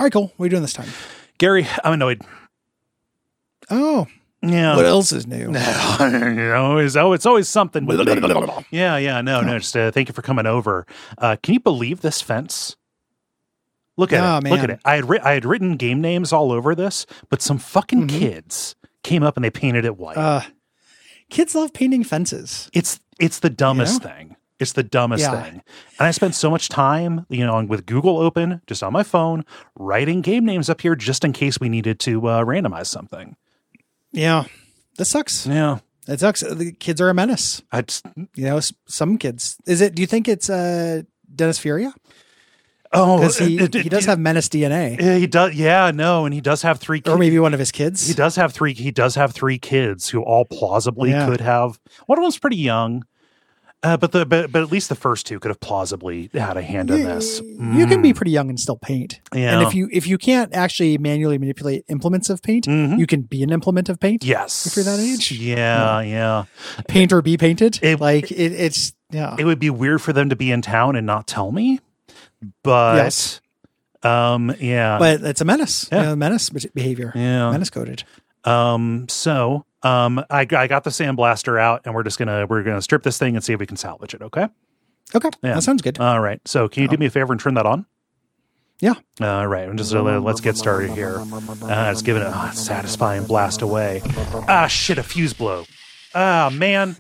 right, cool. What are you doing this time? Gary, I'm annoyed. Oh. Yeah. What else is new? It's always something. No. Just thank you for coming over. Can you believe this fence? Look at it. Man. Look at it. I had written game names all over this, but some fucking kids came up and they painted it white. Kids love painting fences. It's the dumbest thing. It's the dumbest thing. And I spent so much time, with Google open, just on my phone, writing game names up here just in case we needed to randomize something. Yeah, that sucks. Yeah, it sucks. The kids are a menace. Some kids. Do you think it's Dennis Furia? Oh, because he does have menace DNA. He does. Yeah, no, and he does have 3 kids. Or maybe one of his kids. He does have 3. He does have 3 kids who all plausibly could have. One of them's pretty young. But at least the first 2 could have plausibly had a hand in this. You can be pretty young and still paint. Yeah. And if you can't actually manually manipulate implements of paint, you can be an implement of paint. Yes. If you're that age. Yeah. Paint or be painted. It would be weird for them to be in town and not tell me. But yes. But it's a menace. Yeah. Menace behavior. Yeah. Menace coded. I got the sandblaster out, and we're gonna strip this thing and see if we can salvage it. Okay. Okay. Yeah. That sounds good. All right. So can you do me a favor and turn that on? Yeah. All right. And just let's get started here. Let's give it a satisfying blast away. Shit! A fuse blow. Man.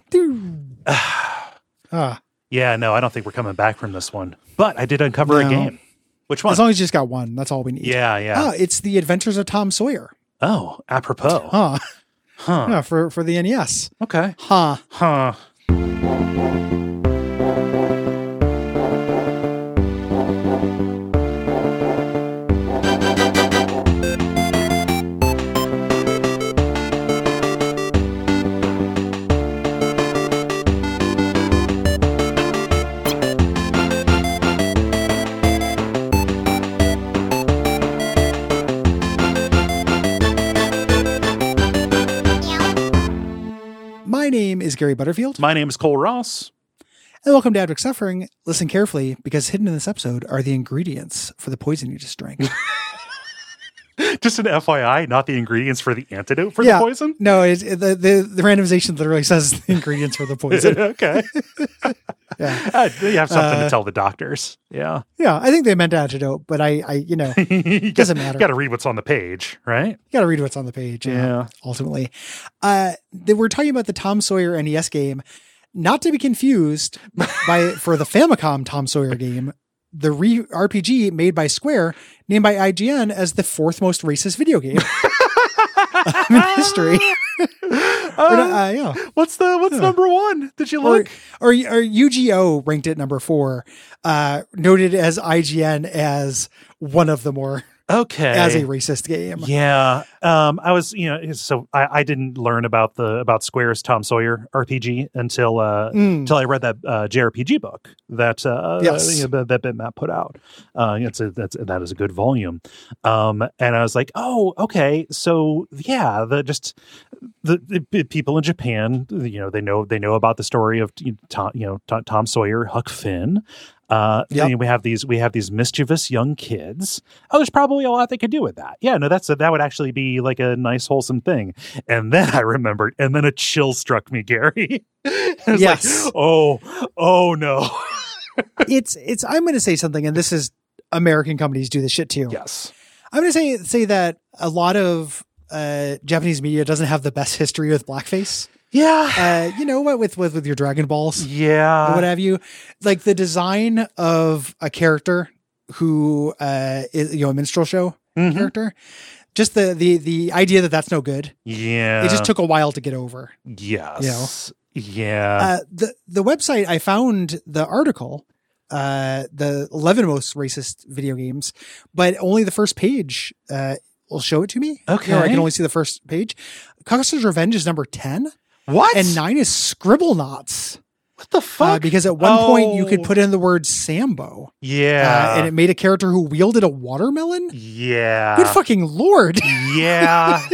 Yeah. No, I don't think we're coming back from this one. But I did uncover a game. Which one? As long as you just got one, that's all we need. Yeah. It's The Adventures of Tom Sawyer. Oh, apropos. Huh. Yeah, for the NES. Okay. Huh. My name is Gary Butterfield. My name is Cole Ross. And welcome to Abject Suffering. Listen carefully, because hidden in this episode are the ingredients for the poison you just drank. Just an FYI, not the ingredients for the antidote for the poison? No, the randomization literally says the ingredients for the poison. Okay. You have something to tell the doctors. Yeah. Yeah, I think they meant antidote, but it doesn't matter. You got to read what's on the page, right? You got to read what's on the page. Yeah. Ultimately. We're talking about the Tom Sawyer NES game, not to be confused for the Famicom Tom Sawyer game, the RPG made by Square, named by IGN as the 4th most racist video game in history. What's number 1? Did you look? Or UGO ranked it number 4, noted as IGN as one of the more as a racist game. Yeah. I was, so I didn't learn about Square's Tom Sawyer RPG until I read that JRPG book that that Bitmap put out. That is a good volume. And I was like, oh, okay. So yeah, the people in Japan, they know about the story of Tom Sawyer, Huck Finn. We have these mischievous young kids. Oh, there's probably a lot they could do with that. Yeah, no, that would actually be like a nice wholesome thing. And then I remembered, and then a chill struck me, Gary. Like, oh no. it's I'm going to say something, and this is American companies do this shit too. Yes, I'm going to say that a lot of Japanese media doesn't have the best history with blackface. Yeah. With your Dragon Balls. Yeah. Or what have you. Like the design of a character who is, a minstrel show character. Just the idea that that's no good. Yeah. It just took a while to get over. Yes. Yeah. The website, I found the article, the 11 most racist video games, but only the first page will show it to me. Okay. I can only see the first page. Custer's Revenge is number 10. What? And 9 is Scribblenauts. What the fuck? Because at one point you could put in the word Sambo. Yeah. And it made a character who wielded a watermelon? Yeah. Good fucking Lord. Yeah.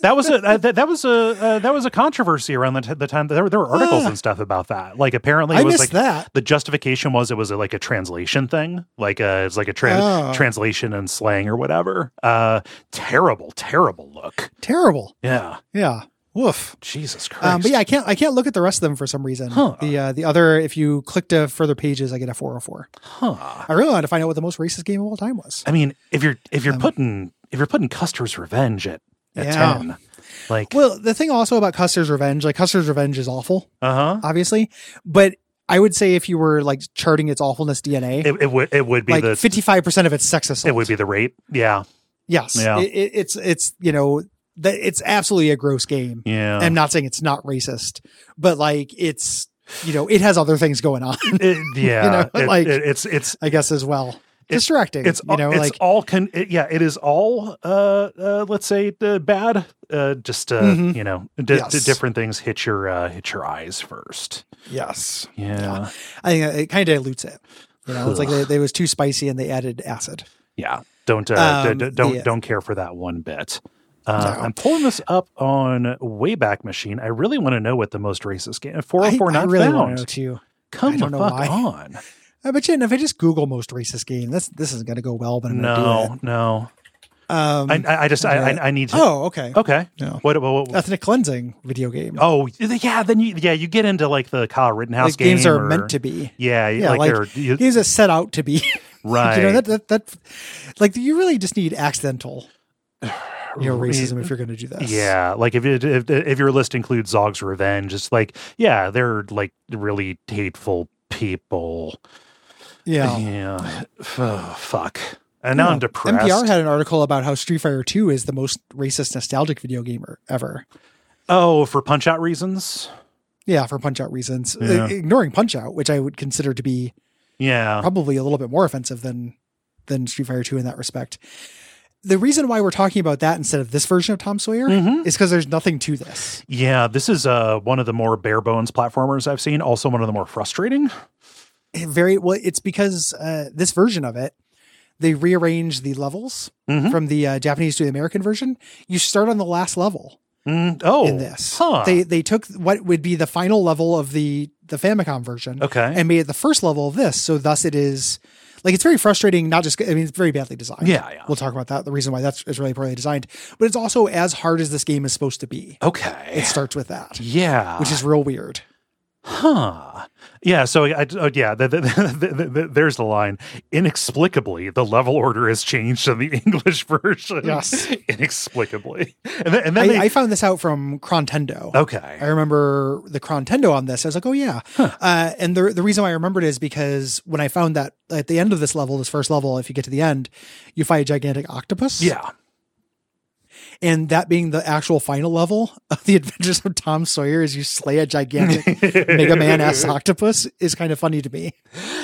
That was a controversy around the time. There were articles and stuff about that. Like apparently, it was like that. The justification was it was like a translation thing. Like it's like a translation and slang or whatever. Terrible look. Terrible. Yeah. Yeah. Woof. Jesus Christ. But yeah, I can't look at the rest of them for some reason. Huh. The other, if you click to further pages, I get a 404. Huh. I really wanted to find out what the most racist game of all time was. I mean, if you're putting Custer's Revenge at 10, like, well, the thing also about Custer's Revenge, like Custer's Revenge is awful, obviously, but I would say if you were like charting its awfulness DNA, it would be like the 55% of it's sex assault. It would be the rate. Yeah. Yes. Yeah. It's it's absolutely a gross game. Yeah. I'm not saying it's not racist, but like it's, it has other things going on. It's I guess as well. Distracting. It is all let's say bad. Different things hit your eyes first. Yes. Yeah. I think it kind of dilutes it. It's like they was too spicy and they added acid. Yeah. Don't care for that one bit. No. I'm pulling this up on Wayback Machine. I really want to know what the most racist game. 404 not really found. Want to know too. Come the fuck on. I bet you, and if I just Google most racist game, this isn't going to go well. But I'm going to do it. No. I need to. Oh, okay. Okay. No. What? Ethnic cleansing video game. Oh, yeah. Then you get into like the Kyle Rittenhouse games are meant to be. Yeah. Like games that set out to be. Right. That like you really just need accidental. Racism if you're going to do this. Yeah, like if your list includes Zog's Revenge, it's like, yeah, they're like really hateful people. Yeah. Oh, fuck. And now I'm depressed. NPR had an article about how Street Fighter 2 is the most racist nostalgic video game ever. Oh, for Punch-Out reasons? Yeah, for Punch-Out reasons. Yeah. Ignoring Punch-Out, which I would consider to be probably a little bit more offensive than Street Fighter 2 in that respect. The reason why we're talking about that instead of this version of Tom Sawyer is because there's nothing to this. Yeah, this is one of the more bare bones platformers I've seen. Also one of the more frustrating. It's because this version of it, they rearranged the levels from the Japanese to the American version. You start on the last level. In this. They took what would be the final level of the Famicom version and made it the first level of this. So thus it is... Like, it's very frustrating, it's very badly designed. Yeah. We'll talk about that, the reason why it's really poorly designed. But it's also as hard as this game is supposed to be. Okay. It starts with that. Yeah. Which is real weird. Huh. Yeah, so there's the line. Inexplicably, the level order has changed in the English version. Yes. Inexplicably. And then I found this out from Crontendo. Okay. I remember the Crontendo on this. I was like, oh, yeah. Huh. And the reason why I remembered is because when I found that at the end of this level, this first level, if you get to the end, you fight a gigantic octopus. Yeah. And that being the actual final level of the Adventures of Tom Sawyer as you slay a gigantic Mega Man-ass octopus is kind of funny to me.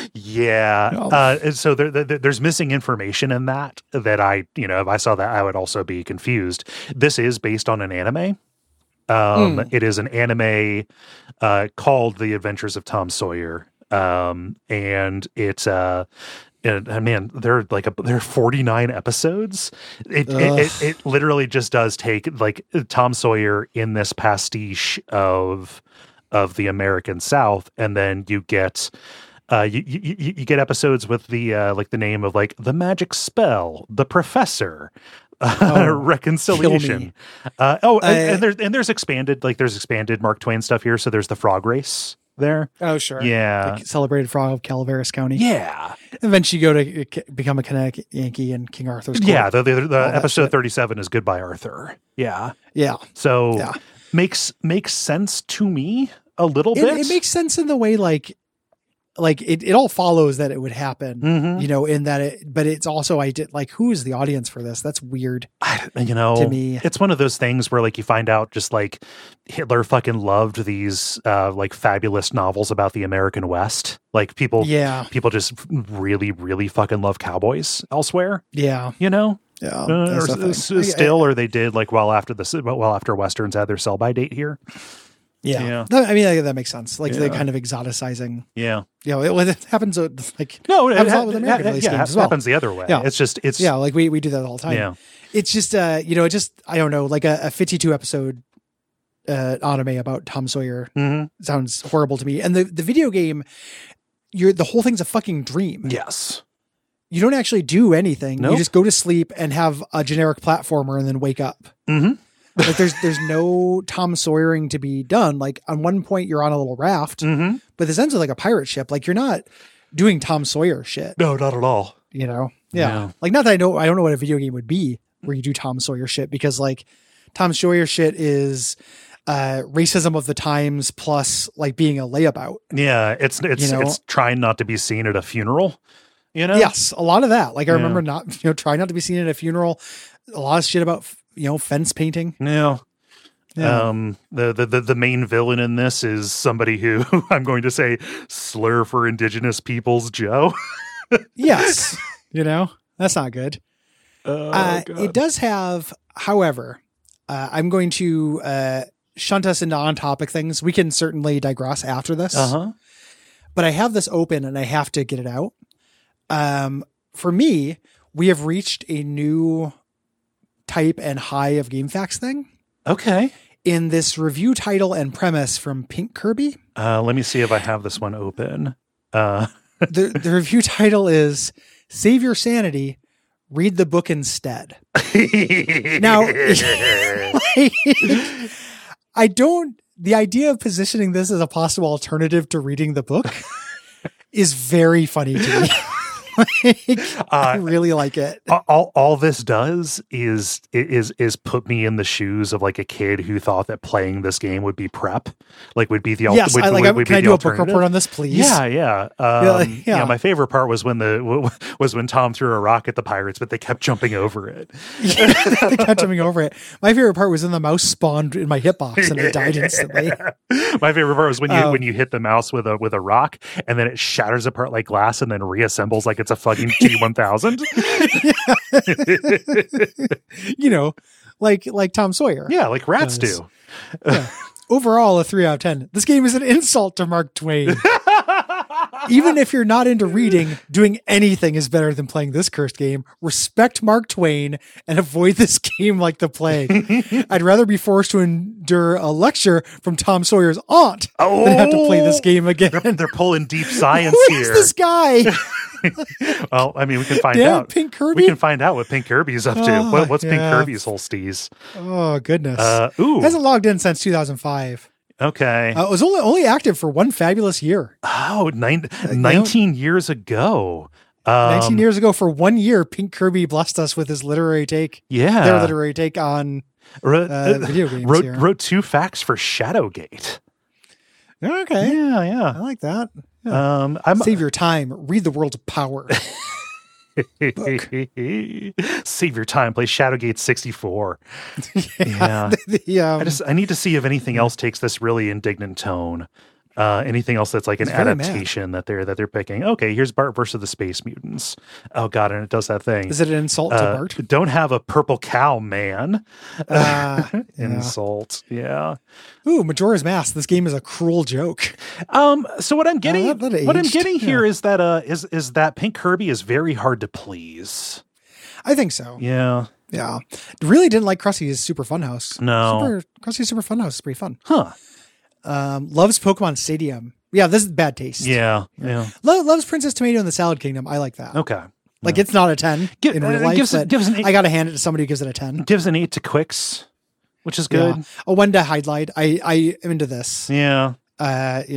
Yeah. And so there's missing information in that I, if I saw that, I would also be confused. This is based on an anime. It is an anime called The Adventures of Tom Sawyer. And it's and man, there are 49 episodes. It literally just does take like Tom Sawyer in this pastiche of the American South, and then you get you get episodes with the like the name of like The Magic Spell, The Professor, Reconciliation. And there's expanded Mark Twain stuff here. So there's the Frog Race there. Oh, sure. Yeah. The celebrated frog of Calaveras County. Yeah. Eventually you go to become a Connecticut Yankee in King Arthur's Court. Yeah. The episode 37 is Goodbye, Arthur. Yeah. Yeah. So makes sense to me a little bit. It makes sense in the way like it all follows that it would happen, in that but it's also, who is the audience for this? That's weird. To me, it's one of those things where like you find out just like Hitler fucking loved these like fabulous novels about the American West. Like people just really, really fucking love cowboys elsewhere. Yeah. Or they did like well after Westerns had their sell by date here. Yeah. I mean, that makes sense. Like the kind of exoticizing. Yeah. It happens like with American release games as well. Happens the other way. Yeah. It's like we do that all the time. Yeah. It's just I don't know, like a 52 episode anime about Tom Sawyer sounds horrible to me. And the video game, the whole thing's a fucking dream. Yes. You don't actually do anything. Nope. You just go to sleep and have a generic platformer and then wake up. Mm-hmm. Like there's no Tom Sawyering to be done. Like on one point you're on a little raft, but this ends with like a pirate ship. Like you're not doing Tom Sawyer shit. No, not at all. Yeah. Like not that I don't know what a video game would be where you do Tom Sawyer shit, because like Tom Sawyer shit is racism of the times plus like being a layabout. Yeah. It's trying not to be seen at a funeral, Yes. A lot of that. Like I remember trying not to be seen at a funeral. A lot of shit about fence painting. Yeah. The main villain in this is somebody who I'm going to say slur for indigenous peoples, Joe. Yes. That's not good. It does have, however, I'm going to shunt us into on-topic things. We can certainly digress after this. But I have this open and I have to get it out. For me, we have reached a new type and high of GameFAQs thing. Okay. In this review title and premise from Pink Kirby. Let me see if I have this one open. The review title is Save Your Sanity, Read the Book Instead. Now, the idea of positioning this as a possible alternative to reading the book is very funny to me. I really like it. All this does is put me in the shoes of like a kid who thought that playing this game would be prep, like would be the yes. Can I do a book report on this, please? Yeah. My favorite part was when Tom threw a rock at the pirates, but they kept jumping over it. They kept jumping over it. My favorite part was when the mouse spawned in my hitbox and it died instantly. My favorite part was when you hit the mouse with a rock and then it shatters apart like glass and then reassembles like it's a fucking T-1000. Like Tom Sawyer. Yeah, like rats do. Yeah. Overall, a 3 out of 10. This game is an insult to Mark Twain. Even if you're not into reading, doing anything is better than playing this cursed game. Respect Mark Twain and avoid this game like the plague. I'd rather be forced to endure a lecture from Tom Sawyer's aunt than have to play this game again. They're pulling deep science here. Who is this guy? Well, I mean, we can find out. Pink Kirby? We can find out what Pink Kirby's up to. What's Pink Kirby's whole steez? Oh, goodness. Hasn't logged in since 2005. Okay. It was only active for one fabulous year. Oh, 19 years ago. 19 years ago, for 1 year, Pink Kirby blessed us with his literary take. Yeah. Their literary take on video games. Wrote 2 facts for Shadowgate. Okay. Yeah. I like that. Yeah. Save your time. Read the World's Power. Save your time. Play Shadowgate 64. Yeah. I need to see if anything else takes this really indignant tone. Anything else that's like an adaptation that they're picking. Okay, here's Bart versus the Space Mutants. Oh god, and it does that thing. Is it an insult to Bart? Don't have a purple cow, man. Insult. Yeah. Ooh, Majora's Mask. This game is a cruel joke. So what I'm getting here is that is that Pink Kirby is very hard to please. I think so. Yeah. Yeah. Really didn't like Krusty's Super Funhouse. No. Krusty's Super Funhouse is pretty fun. Huh. Loves Pokemon Stadium. Yeah, this is bad taste. Yeah. Loves Princess Tomato in the Salad Kingdom. I like that. Okay. Like it's not a 10 in real life. Gives an 8. I got to hand it to somebody who gives it a 10. Gives an 8 to Quicks, which is good. Yeah. A 1 to Hydlide. I am into this. Yeah. But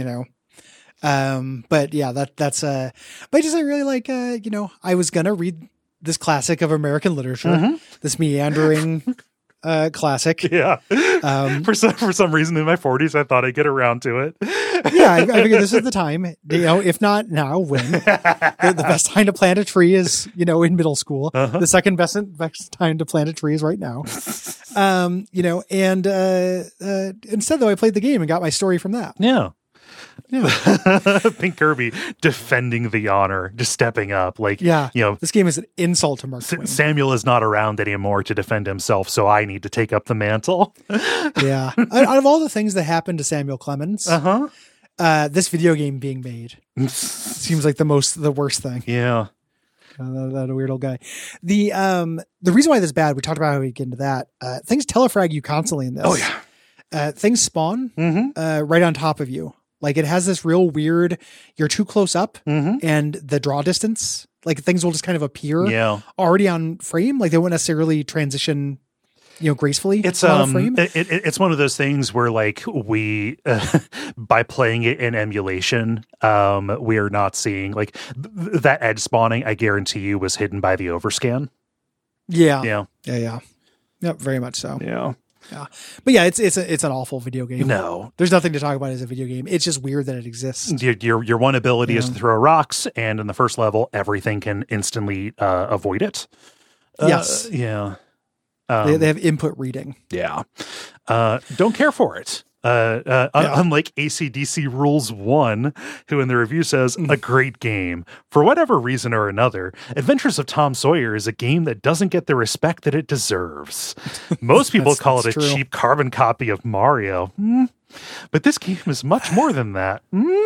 yeah, that's but I just really like I was gonna read this classic of American literature, this meandering classic. Yeah. For some reason in my 40s, I thought I'd get around to it. Yeah, I figured this is the time. If not now, when? The best time to plant a tree is, in middle school. The second best time to plant a tree is right now. Instead though, I played the game and got my story from that. Yeah. Yeah. Pink Kirby defending the honor, just stepping up. Like, this game is an insult to Mark Twain. Samuel is not around anymore to defend himself, so I need to take up the mantle. Yeah. Out of all the things that happened to Samuel Clemens, this video game being made seems like the worst thing. Yeah. That a weird old guy. The reason why this is bad, we talked about how we get into that. Things telefrag you constantly in this. Oh yeah. Things spawn right on top of you. Like it has this real weird, you're too close up and the draw distance, like things will just kind of appear already on frame. Like they won't necessarily transition, gracefully. It's it's one of those things where like we, by playing it in emulation, we are not seeing like that edge spawning. I guarantee you was hidden by the overscan. Yeah. Yep. Very much so. Yeah. Yeah. But yeah, it's an awful video game. No, there's nothing to talk about as a video game. It's just weird that it exists. Your one ability is to throw rocks, and in the first level, everything can instantly avoid it. Yes. Yeah. They have input reading. Yeah. Don't care for it. Unlike AC/DC Rules 1, who in the review says, a great game. For whatever reason or another, Adventures of Tom Sawyer is a game that doesn't get the respect that it deserves. Most people call it a cheap carbon copy of Mario. But this game is much more than that.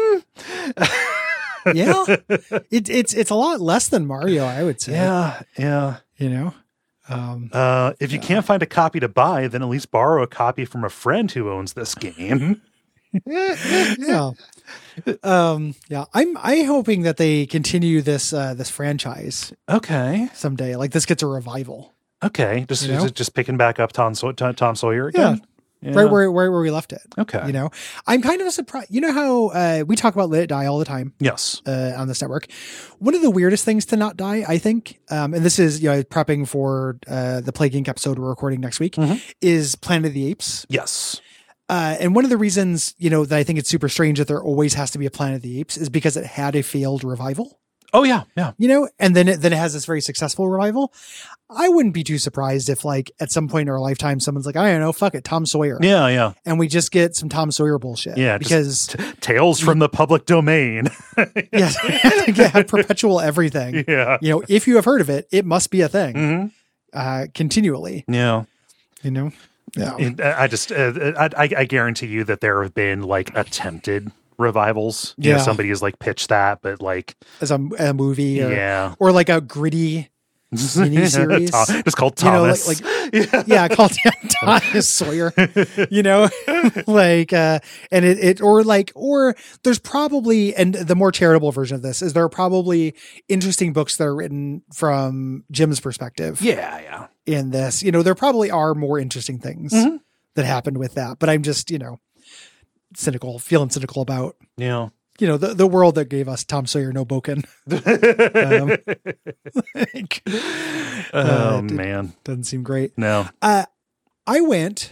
Yeah. It's a lot less than Mario, I would say. Yeah. If you can't find a copy to buy, then at least borrow a copy from a friend who owns this game. Yeah. I'm hoping that they continue this franchise. Okay. Someday, like this gets a revival. Okay. Just picking back up Tom Sawyer again. Yeah. Right where we left it. Okay. I'm kind of surprised. You know how we talk about Let It Die all the time? Yes. On this network. One of the weirdest things to not die, I think, and this is prepping for the Plague Inc. episode we're recording next week, is Planet of the Apes. Yes. And one of the reasons, that I think it's super strange that there always has to be a Planet of the Apes is because it had a failed revival. Oh yeah. Yeah. And then it has this very successful revival. I wouldn't be too surprised if like at some point in our lifetime, someone's like, I don't know, fuck it, Tom Sawyer. Yeah. Yeah. And we just get some Tom Sawyer bullshit. Yeah. Because tales from the public domain. Yes. Perpetual everything. Yeah. If you have heard of it, it must be a thing. Continually. Yeah. Yeah. I guarantee you that there have been like attempted revivals. Somebody has like pitched that, but like as a movie or like a gritty miniseries. It's called Thomas. Called Thomas Sawyer. And it or there's probably, and the more charitable version of this is there are probably interesting books that are written from Jim's perspective. Yeah. In this, there probably are more interesting things that happened with that, but I'm just, feeling cynical about, the world that gave us Tom Sawyer No Boken. Man. Doesn't seem great. No. I went,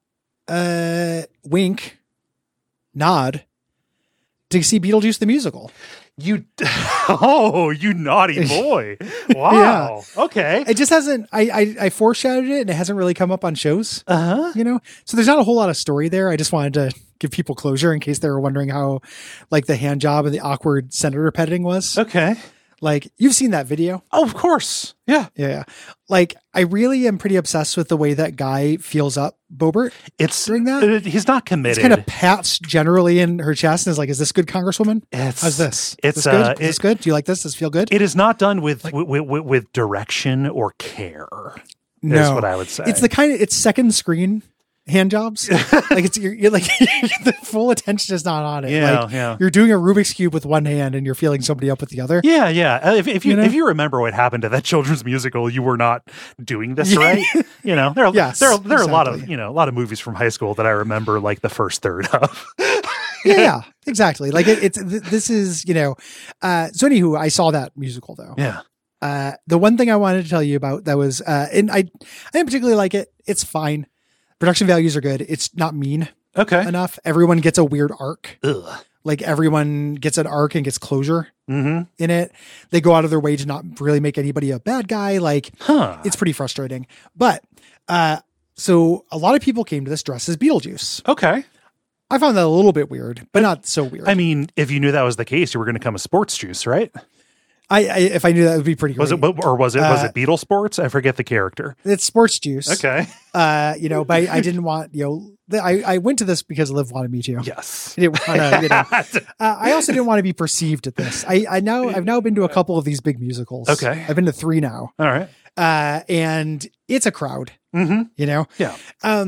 wink, nod, to see Beetlejuice the musical. You naughty boy. Wow. Yeah. Okay. It just hasn't, I foreshadowed it and it hasn't really come up on shows. So there's not a whole lot of story there. I just wanted to give people closure in case they were wondering how like the hand job and the awkward senator petting was. Okay. Like you've seen that video. Oh, of course. Yeah. Yeah. Like I really am pretty obsessed with the way that guy feels up Boebert. During that. He's not committed. It's kind of pats generally in her chest and is like, is this good, Congresswoman? How's this? It's is this good? Is this good? Do you like this? Does it feel good? It is not done with direction or care. No. Is what I would say. It's it's second screen hand jobs. Like you're like the full attention is not on it. Yeah. You're doing a Rubik's Cube with one hand and you're feeling somebody up with the other. Yeah. If you remember what happened to that children's musical, you were not doing this right. There are a lot of movies from high school that I remember like the first third of. Yeah, exactly. Like this is, so anywho, I saw that musical though. Yeah. The one thing I wanted to tell you about that was, and I didn't particularly like it. It's fine. Production values are good. It's not mean enough. Everyone gets a weird arc. Ugh. Like everyone gets an arc and gets closure in it. They go out of their way to not really make anybody a bad guy. Like it's pretty frustrating. But so a lot of people came to this dressed as Beetlejuice. Okay. I found that a little bit weird, but not so weird. I mean, if you knew that was the case, you were going to come a sports juice, right? If I knew that, it would be pretty great. Was it Beetle Sports? I forget the character. It's sports juice. Okay. But I didn't want, I went to this because Liv wanted me to. Yes. I didn't want to, I also didn't want to be perceived at this. I've now been to a couple of these big musicals. Okay. I've been to 3 now. All right. And it's a crowd, Yeah.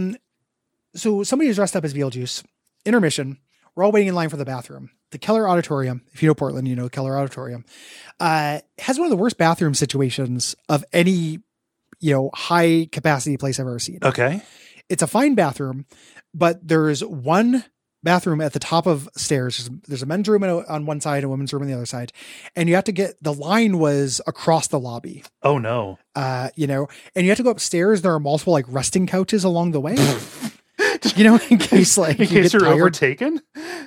So somebody is dressed up as Beetlejuice. Intermission. We're all waiting in line for the bathroom. The Keller Auditorium, if you know Portland, you know Keller Auditorium, has one of the worst bathroom situations of any, high capacity place I've ever seen. Okay. It's a fine bathroom, but there's one bathroom at the top of stairs. There's a men's room on one side, a women's room on the other side. And you have to the line was across the lobby. Oh no. And you have to go upstairs. There are multiple like resting couches along the way, in case you're tired. Overtaken.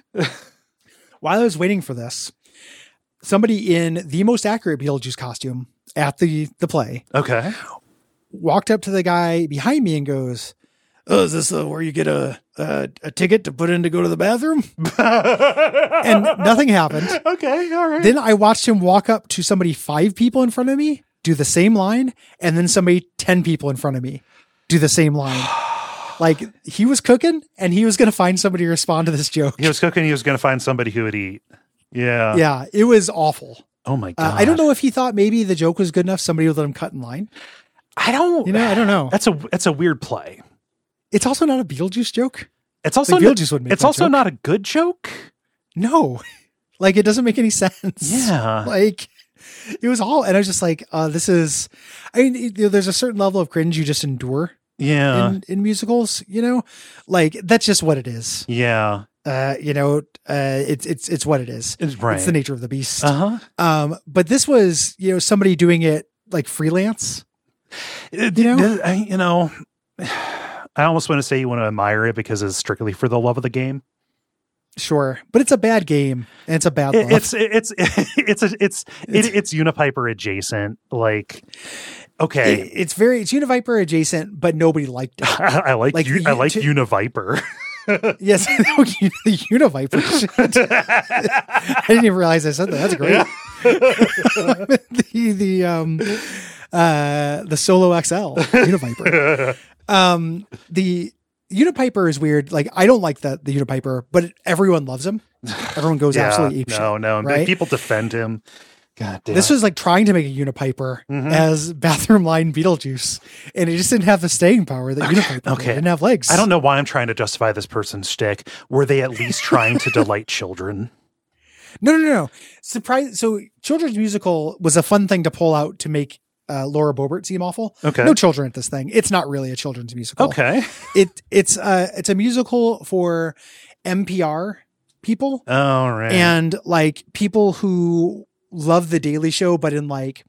While I was waiting for this, somebody in the most accurate Beetlejuice costume at the play, okay, walked up to the guy behind me and goes, "Oh, is this where you get a ticket to put in to go to the bathroom?" And nothing happened. Okay, all right. Then I watched him walk up to somebody 5 people in front of me, do the same line, and then somebody 10 people in front of me do the same line. Like, he was cooking, and he was going to find somebody to respond to this joke. He was cooking. He was going to find somebody who would eat. Yeah. Yeah, it was awful. Oh, my God. I don't know if he thought maybe the joke was good enough, somebody would let him cut in line. I don't know. That's a weird play. It's also not a Beetlejuice joke. It's also Beetlejuice would make it's also not a good joke. No. Like, it doesn't make any sense. Yeah. Like, it was all, and I was just like, there's a certain level of cringe you just endure. Yeah. In musicals, like that's just what it is. Yeah. It's what it is. It's right. It's the nature of the beast. Uh-huh. But this was, somebody doing it like freelance. I almost want to say you want to admire it because it's strictly for the love of the game. Sure, but it's a bad game and it's a bad love. It's Unipiper adjacent. Like, okay, it's Univiper adjacent, but nobody liked it. I like Univiper. Yes, the Univiper shit. I didn't even realize I said that. That's great. The Solo XL Univiper. The Unipiper is weird. Like, I don't like the Unipiper, but everyone loves him. Everyone goes absolutely apeshit. No. Right? People defend him. God damn. This was like trying to make a Unipiper as bathroom line Beetlejuice, and it just didn't have the staying power that Unipiper did. It didn't have legs. I don't know why I'm trying to justify this person's shtick. Were they at least trying to delight children? No. Surprise! So, children's musical was a fun thing to pull out to make Laura Boebert seem awful. Okay. No children at this thing. It's not really a children's musical. Okay. It's a musical for NPR people. Oh, right. And like people who love the Daily Show, but in like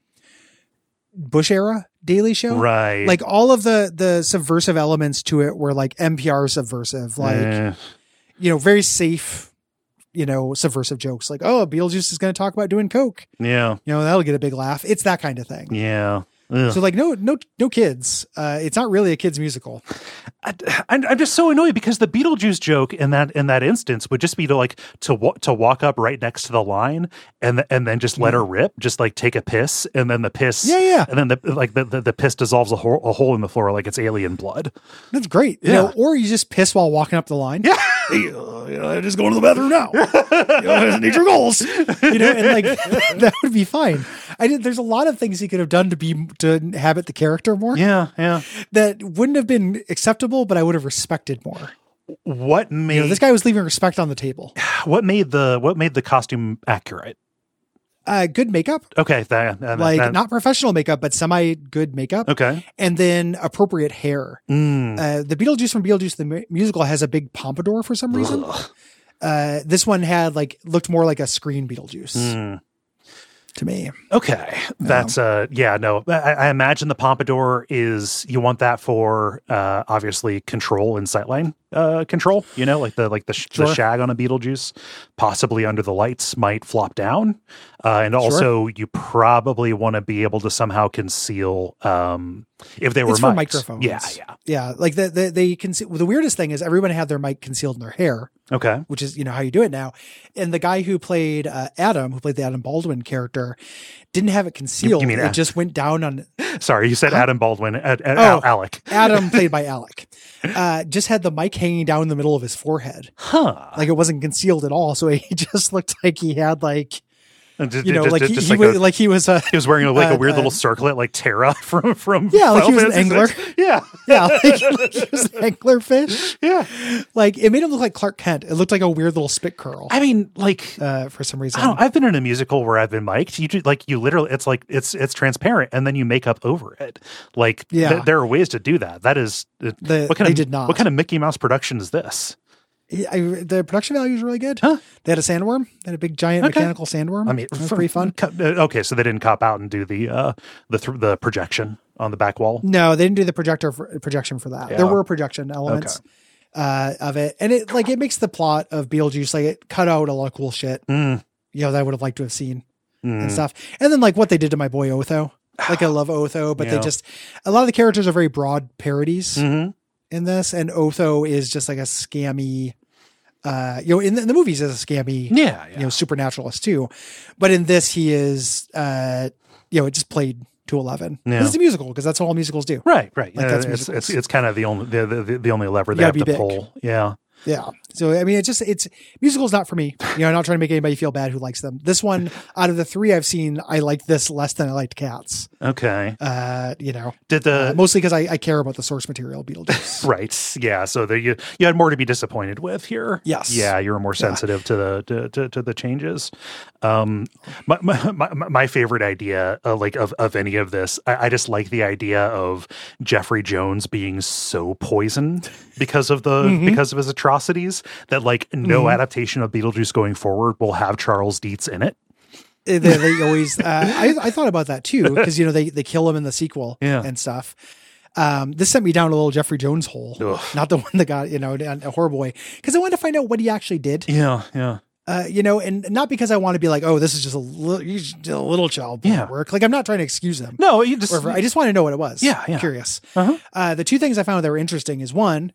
Bush era Daily Show. Right. Like all of the subversive elements to it were like NPR subversive, like, very safe, subversive jokes like, oh, Beetlejuice is going to talk about doing coke. Yeah. That'll get a big laugh. It's that kind of thing. Yeah. Ugh. So like, no kids. It's not really a kid's musical. I'm just so annoyed because the Beetlejuice joke in that instance would just be to walk up right next to the line and then just let her rip, just like take a piss, and then the piss, and then the piss dissolves a hole in the floor like it's alien blood. That's great. Yeah. Or you just piss while walking up the line. Yeah. I'm just going to the bathroom now. Need your goals. And like that would be fine. There's a lot of things he could have done to inhabit the character more. Yeah. That wouldn't have been acceptable, but I would have respected more. What made this guy was leaving respect on the table? What made the costume accurate? Good makeup. Okay. Not professional makeup, but semi-good makeup. Okay. And then appropriate hair. The Beetlejuice from Beetlejuice the musical has a big pompadour for some reason. This one looked more like a screen Beetlejuice. To me. Okay. That's I imagine the pompadour is, you want that for obviously control and sightline control, like the shag on a Beetlejuice, possibly under the lights, might flop down. And also you probably want to be able to somehow conceal if they were for microphones. Yeah. Like they conceal. The weirdest thing is everyone had their mic concealed in their hair. Okay. Which is, how you do it now. And the guy who played Adam, who played the Adam Baldwin character, didn't have it concealed. It just went down on. Sorry, you said Adam Baldwin. Alec. Adam, played by Alec. Just had the mic hanging down in the middle of his forehead. Huh. Like it wasn't concealed at all. So he just looked like he had like. He was wearing a weird little circlet like Terra from like he was an angler. Yeah. Like he was an angler fish. Yeah. Like it made him look like Clark Kent. It looked like a weird little spit curl. I mean, like for some reason. I've been in a musical where I've been mic'd. You literally it's transparent and then you make up over it. Like there are ways to do that. That is what kind of Mickey Mouse production is this? The production value is really good. Huh? They had a sandworm. They had a big giant mechanical sandworm. I mean, it was pretty fun. Okay, so they didn't cop out and do the projection on the back wall. No, they didn't do the projection for that. Yeah. There were projection elements of it, and it makes the plot of Beetlejuice like it cut out a lot of cool shit. That I would have liked to have seen and stuff. And then like what they did to my boy Otho. Like I love Otho, but they just a lot of the characters are very broad parodies in this, and Otho is just like a scammy. In the movies is a scammy, supernaturalist too, but in this he is, it just played to 11. Yeah. It's a musical because that's what all musicals do. Right. Like it's kind of the only lever they have to pull. Yeah. Yeah. So, I mean, it's musicals not for me. I'm not trying to make anybody feel bad who likes them. This one, out of the three I've seen, I liked this less than I liked Cats. Okay. Mostly because I care about the source material, Beetlejuice. Right. Yeah. So you had more to be disappointed with here. Yes. Yeah. You were more sensitive to the changes. My favorite idea, of any of this, I just like the idea of Jeffrey Jones being so poisoned because of because of his atrocities that no adaptation of Beetlejuice going forward will have Charles Dietz in it. They always I thought about that too because they kill him in the sequel and stuff. This sent me down a little Jeffrey Jones hole. Ugh. Not the one that got in a horrible way, because I wanted to find out what he actually did. And not because I want to be like, oh, this is just a little child work. Like I'm not trying to excuse him. No, I just want to know what it was. I'm curious. Uh-huh. The two things I found that were interesting is one,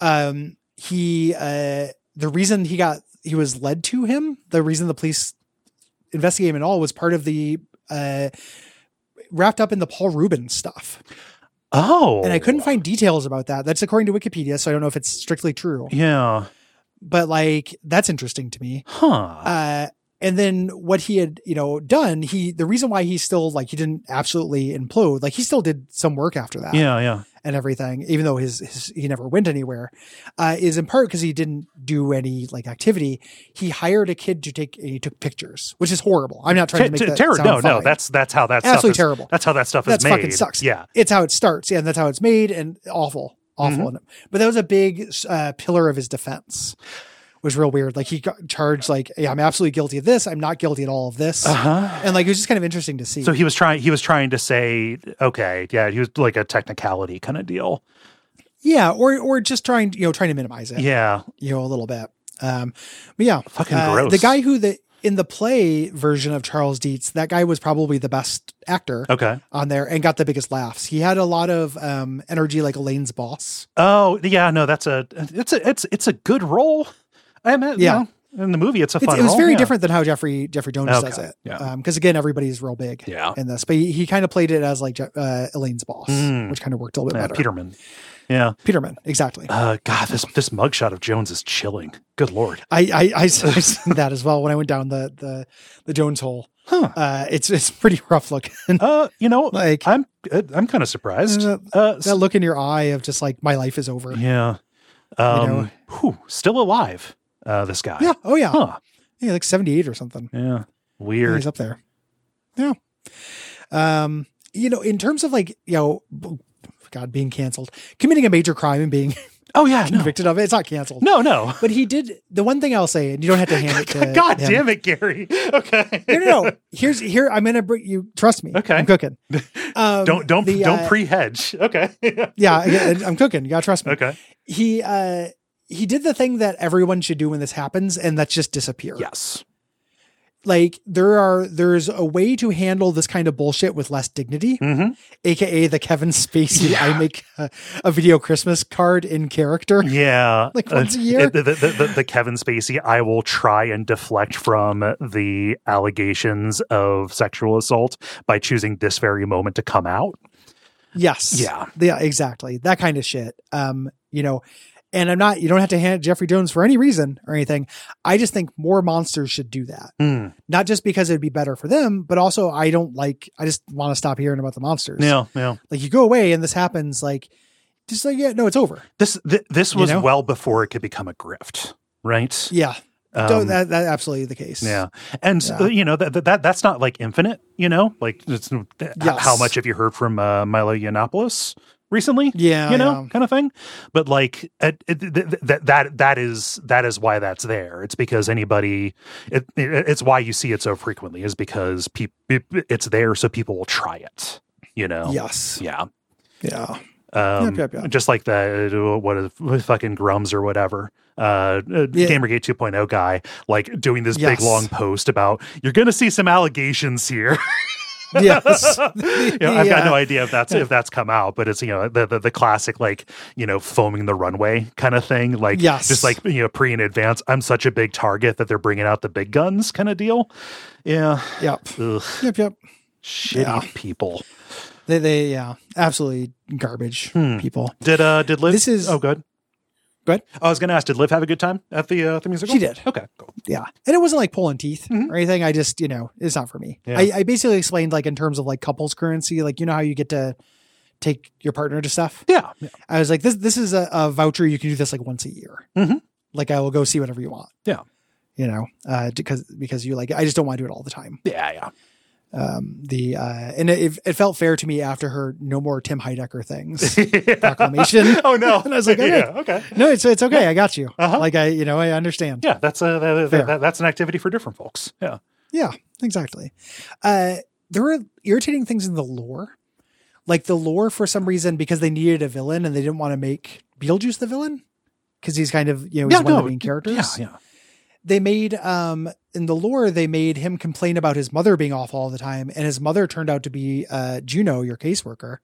the reason he was led to him, the reason the police investigated him and all was part of the wrapped up in the Paul Rubens stuff. Oh, and I couldn't find details about that. That's according to Wikipedia, so I don't know if it's strictly true. Yeah, but that's interesting to me. Huh. And then what he had, done, the reason why he still he didn't absolutely implode, he still did some work after that. Yeah. And everything, even though he never went anywhere, is in part because he didn't do any activity. He hired a kid he took pictures, which is horrible. I'm not trying to make that sound fine. No, that's how that absolutely stuff terrible. That's how that stuff is made. That fucking sucks. Yeah, it's how it starts. Yeah, and that's how it's made, and awful. Mm-hmm. But that was a big pillar of his defense. Was real weird. He got charged I'm absolutely guilty of this. I'm not guilty at all of this. And it was just kind of interesting to see. So he was trying to say, okay, yeah, he was like a technicality kind of deal. Yeah. Or just trying to minimize it. Yeah. A little bit. But yeah. Fucking gross. The guy in the play version of Charles Dietz, that guy was probably the best actor on there and got the biggest laughs. He had a lot of energy like Elaine's boss. Oh yeah. No, it's a good role. In the movie, it's a fun role. It was very different than how Jeffrey Jones does it. Yeah. Because again, everybo's real big in this. But he kind of played it as Elaine's boss, which kind of worked a little bit better. Peterman. Yeah. Peterman, exactly. God, this mugshot of Jones is chilling. Good Lord. I saw that as well when I went down the Jones hole. Huh. It's pretty rough looking. I'm kind of surprised. That look in your eye of just my life is over. Yeah. Still alive. This guy. Yeah. Oh yeah. Huh. Yeah, 78 or something. Yeah. Weird. Yeah, he's up there. Yeah. In terms of God, being canceled, committing a major crime and being convicted of it. It's not canceled. No. But he did the one thing I'll say, and you don't have to hand it to God him. damn it, Gary. Okay. No. Here, I'm going to bring you, trust me. Okay. I'm cooking. Don't pre-hedge. Okay. Yeah, I'm cooking. You got to trust me. Okay. He, he did the thing that everyone should do when this happens, and that's just disappear. Yes. Like there's a way to handle this kind of bullshit with less dignity, aka the Kevin Spacey. I make a video Christmas card in character. Yeah, like once a year. The Kevin Spacey. I will try and deflect from the allegations of sexual assault by choosing this very moment to come out. Yes. Yeah. Yeah. Exactly. That kind of shit. And you don't have to hand it Jeffrey Jones for any reason or anything. I just think more monsters should do that. Not just because it'd be better for them, but also I just want to stop hearing about the monsters. Yeah. Yeah. Like you go away and this happens, it's over. This was well before it could become a grift, right? Yeah. That's absolutely the case. Yeah. And that's not like infinite, like how much have you heard from Milo Yiannopoulos recently? Yeah. Kind of thing. But like that is why that's there. It's because it's why you see it so frequently is because it's there so people will try it, Yes. Yeah. Yeah. Just like what fucking Grums or whatever, Gamergate 2.0 guy, like doing this big long post about you're going to see some allegations here. Yes. I've got no idea if that's come out, but it's the classic foaming the runway kind of thing, like just like pre in advance. I'm such a big target that they're bringing out the big guns kind of deal. Yeah. Yep. Ugh. Yep. Shitty people. They absolutely garbage people. Did Liv? This is good. Go ahead. I was going to ask, did Liv have a good time at the musical? She did. Okay, cool. Yeah. And it wasn't like pulling teeth or anything. I just, it's not for me. Yeah. I basically explained like in terms of like couples currency, like, how you get to take your partner to stuff. Yeah. I was like, this is a voucher. You can do this like once a year. Like I will go see whatever you want. Yeah. Because you like, I just don't want to do it all the time. Yeah. Yeah. And it felt fair to me after her no more Tim Heidecker things proclamation. Oh no. And I was like, okay. No, it's okay. I got you. Like I understand. Yeah. That's an activity for different folks. Yeah. Yeah, exactly. There were irritating things in the lore, like the lore for some reason, because they needed a villain and they didn't want to make Beetlejuice the villain because he's kind of, he's one of the main characters. Yeah. They made, in the lore, they made him complain about his mother being off all the time. And his mother turned out to be Juno, your caseworker,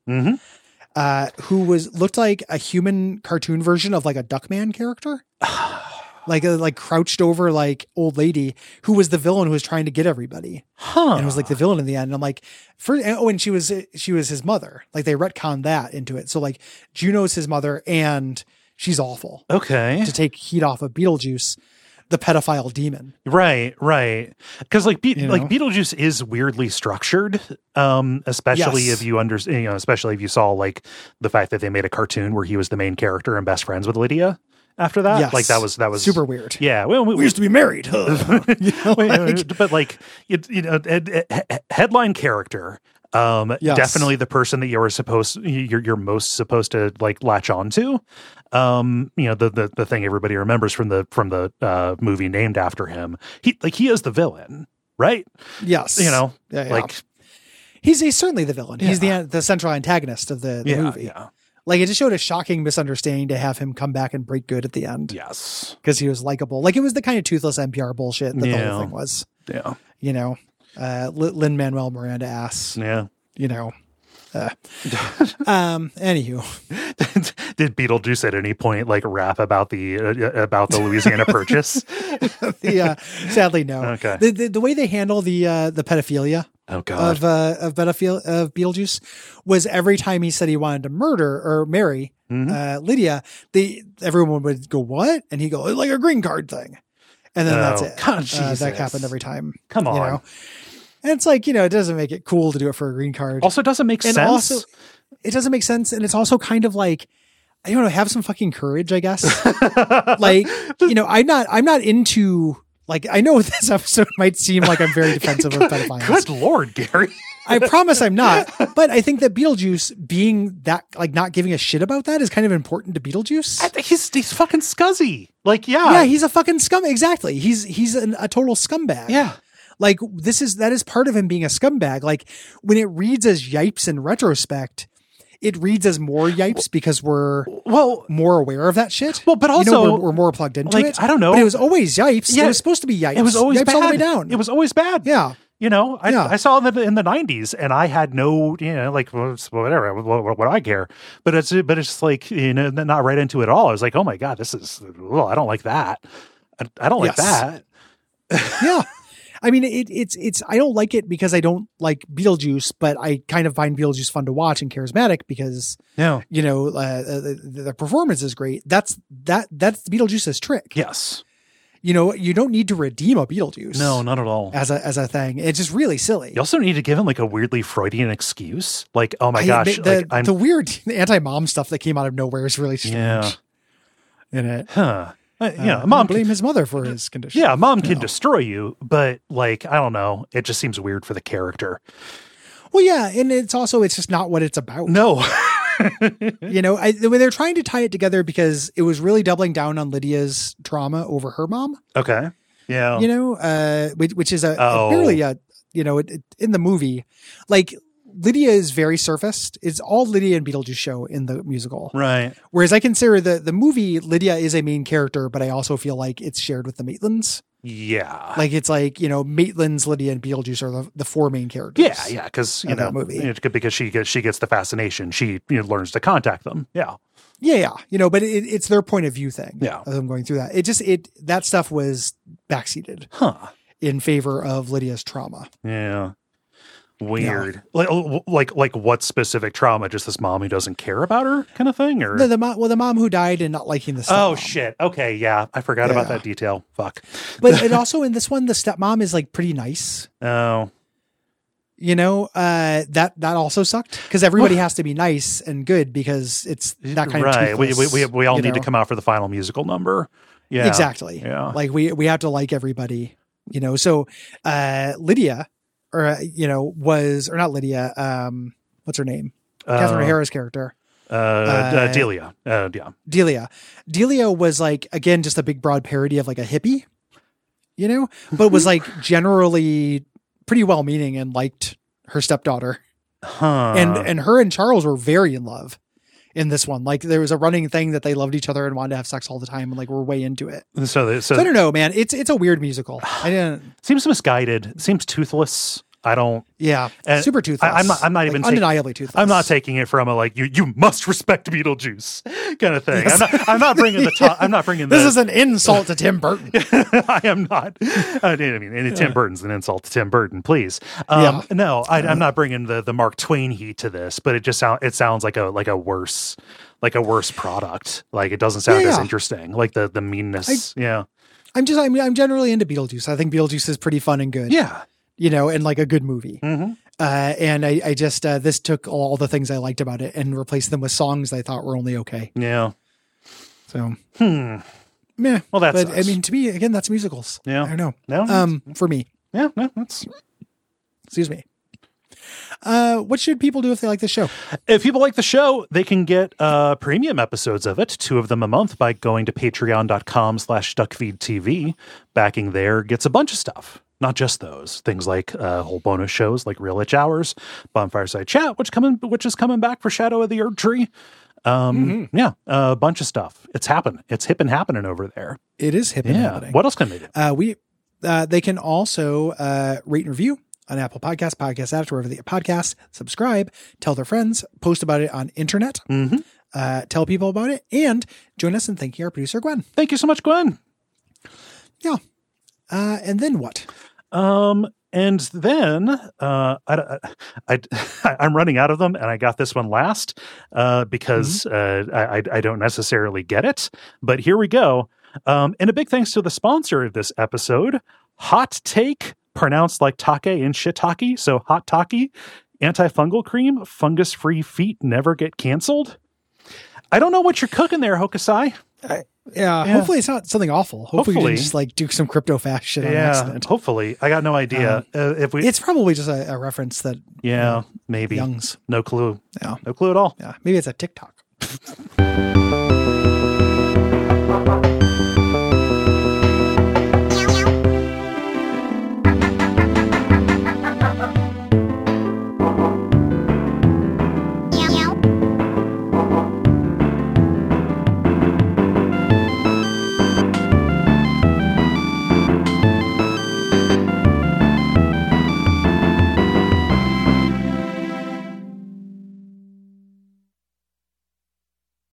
who looked like a human cartoon version of like a Duckman character. like crouched over like old lady who was the villain who was trying to get everybody. And it was like the villain in the end. And I'm like, and she was his mother. Like they retconned that into it. So like Juno's his mother and she's awful. Okay. To take heat off of Beetlejuice, the pedophile demon. Right. Because like Beetlejuice is weirdly structured, especially if you understand, especially if you saw like the fact that they made a cartoon where he was the main character and best friends with Lydia after that. Yes. Like that was super weird. Yeah. Well, we used to be married. But like, headline character. Definitely the person that you're most supposed to like latch on to. The thing everybody remembers from the movie named after him. He is the villain, right? Yes. Like he's certainly the villain. Yeah. He's the central antagonist of the movie. Yeah. Like it just showed a shocking misunderstanding to have him come back and break good at the end. Yes. Because he was likable. Like it was the kind of toothless NPR bullshit that the whole thing was. Yeah. Lin-Manuel Miranda ass. Yeah. Anywho, did Beetlejuice at any point like rap about the Louisiana Purchase? Sadly, no. Okay. The way they handle the pedophilia of Beetlejuice was every time he said he wanted to murder or marry Lydia, everyone would go, "What?" And he go, "Like a green card thing," and then that's it. God, that happened every time. Come on. And it's like, it doesn't make it cool to do it for a green card. Also, doesn't make sense. Also, it doesn't make sense. And it's also kind of like, I don't know, have some fucking courage, I guess. Like, I'm not into, like, I know this episode might seem like I'm very defensive of pedophiles. Good Lord, Gary. I promise I'm not. But I think that Beetlejuice being that, like, not giving a shit about that is kind of important to Beetlejuice. I think he's fucking scuzzy. Like, yeah, he's a fucking scum. Exactly. He's a total scumbag. Yeah. Like that is part of him being a scumbag. Like when it reads as yipes in retrospect, it reads as more yipes because we're more aware of that shit. Well, but also we're more plugged into it. I don't know. But it was always yipes. Yeah, it was supposed to be yipes. It was always yipes bad. all the way down. It was always bad. Yeah. I saw it in the 90s, and I had no, like, whatever, what do I care? But it's just like, not right into it at all. I was like, oh my God, this is, I don't like that. I don't like that. Yeah. I mean, it's, I don't like it because I don't like Beetlejuice, but I kind of find Beetlejuice fun to watch and charismatic because, the performance is great. That's Beetlejuice's trick. Yes. You don't need to redeem a Beetlejuice. No, not at all. As a thing. It's just really silly. You also need to give him like a weirdly Freudian excuse. Like, oh my gosh. The weird anti-mom stuff that came out of nowhere is really strange in it. Huh. Mom blame his mother for his condition. Yeah, mom can destroy you, but like, I don't know. It just seems weird for the character. Well, yeah. And it's just not what it's about. No. They're trying to tie it together because it was really doubling down on Lydia's trauma over her mom. Okay. Yeah. Which is barely in the movie, like Lydia is very surfaced. It's all Lydia and Beetlejuice show in the musical. Right. Whereas I consider the movie, Lydia is a main character, but I also feel like it's shared with the Maitlands. Yeah. Like it's like, Maitlands, Lydia, and Beetlejuice are the four main characters. Yeah. Yeah. Cause that movie. Because she gets the fascination. She learns to contact them. Yeah. Yeah. But it's their point of view thing. Yeah. As I'm going through that. That stuff was backseated in favor of Lydia's trauma. Yeah. Weird. Yeah. Like what specific trauma? Just this mom who doesn't care about her kind of thing? Or the mom who died and not liking the stepmom. Oh shit. Okay. Yeah. I forgot about that detail. Fuck. But it also in this one, the stepmom is like pretty nice. Oh. That also sucked because everybody has to be nice and good because it's that kind of toothless, we all need to come out for the final musical number. Yeah. Exactly. Yeah. Like we have to like everybody, So Lydia was, or not Lydia, what's her name? Catherine O'Hara's character. Delia. Delia was like, again, just a big broad parody of like a hippie, but was like generally pretty well meaning and liked her stepdaughter. And her and Charles were very in love in this one. Like there was a running thing that they loved each other and wanted to have sex all the time and like we're way into it. So I don't know, man. It's a weird musical. Seems misguided. Seems toothless. I don't. Yeah, super toothless. I'm not even undeniably toothless. I'm not taking it from a like you must respect Beetlejuice kind of thing. Yes. I'm not bringing the top. I'm not bringing. This is an insult to Tim Burton. I am not. Tim Burton's an insult to Tim Burton. Please. No, I'm not bringing the Mark Twain heat to this, but it sounds like a worse product. Like it doesn't sound as interesting. Like the meanness. I'm generally into Beetlejuice. I think Beetlejuice is pretty fun and good. Yeah. And like a good movie. Mm-hmm. And I just, this took all the things I liked about it and replaced them with songs I thought were only okay. Yeah. So, meh. Well, that's, but I mean, to me, again, that's musicals. Yeah. I don't know. No, for me. Yeah. No, that's, excuse me. What should people do if they like the show? If people like the show, they can get premium episodes of it, 2 of them a month, by going to patreon.com/duckfeedtv. Backing there gets a bunch of stuff. Not just those things like whole bonus shows like Real Itch Hours, Bonfireside Chat, which is coming back for Shadow of the Erd Tree. Yeah, a bunch of stuff. It's happening. It's hip and happening over there. It is hip and happening. What else can they do? They can also rate and review on Apple Podcasts, Podcast Addict, wherever they get podcasts. Subscribe, tell their friends, post about it on internet, tell people about it, and join us in thanking our producer Gwen. Thank you so much, Gwen. Yeah. And then what? And then I'm running out of them, and I got this one last because I don't necessarily get it. But here we go. And a big thanks to the sponsor of this episode, Hot Take, pronounced like take and shiitake. So Hot Take antifungal cream, fungus-free feet never get canceled. I don't know what you're cooking there, Hokusai. Yeah, hopefully it's not something awful. Hopefully you didn't just like do some crypto fast shit on accident. Hopefully. I got no idea. It's probably just a reference that maybe. Young's. No clue. Yeah. No clue at all. Yeah. Maybe it's a TikTok.